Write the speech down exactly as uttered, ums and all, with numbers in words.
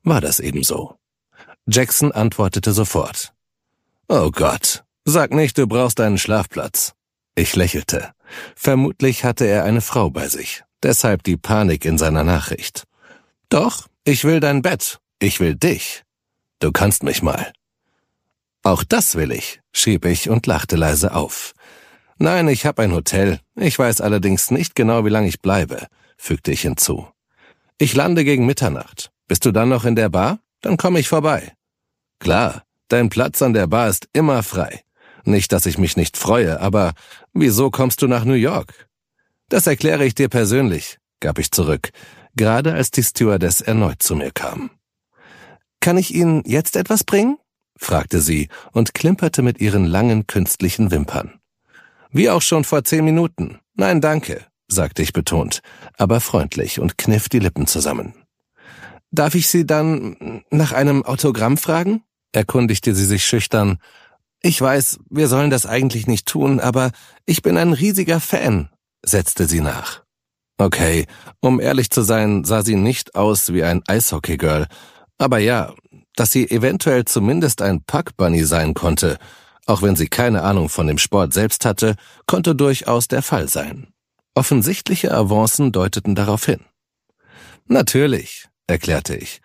war das ebenso. Jackson antwortete sofort. »Oh Gott, sag nicht, du brauchst einen Schlafplatz.« Ich lächelte. Vermutlich hatte er eine Frau bei sich, deshalb die Panik in seiner Nachricht. »Doch, ich will dein Bett. Ich will dich. Du kannst mich mal.« »Auch das will ich«, schrieb ich und lachte leise auf. »Nein, ich habe ein Hotel. Ich weiß allerdings nicht genau, wie lange ich bleibe«, fügte ich hinzu. »Ich lande gegen Mitternacht. Bist du dann noch in der Bar? Dann komme ich vorbei.« »Klar, dein Platz an der Bar ist immer frei. Nicht, dass ich mich nicht freue, aber wieso kommst du nach New York?« »Das erkläre ich dir persönlich«, gab ich zurück, gerade als die Stewardess erneut zu mir kam. »Kann ich Ihnen jetzt etwas bringen?« fragte sie und klimperte mit ihren langen künstlichen Wimpern. »Wie auch schon vor zehn Minuten. Nein, danke«, sagte ich betont, aber freundlich und kniff die Lippen zusammen. »Darf ich Sie dann nach einem Autogramm fragen?« erkundigte sie sich schüchtern. »Ich weiß, wir sollen das eigentlich nicht tun, aber ich bin ein riesiger Fan«, setzte sie nach. Okay, um ehrlich zu sein, sah sie nicht aus wie ein Eishockey-Girl. Aber ja, dass sie eventuell zumindest ein Puck-Bunny sein konnte, auch wenn sie keine Ahnung von dem Sport selbst hatte, konnte durchaus der Fall sein. Offensichtliche Avancen deuteten darauf hin. »Natürlich«, erklärte ich.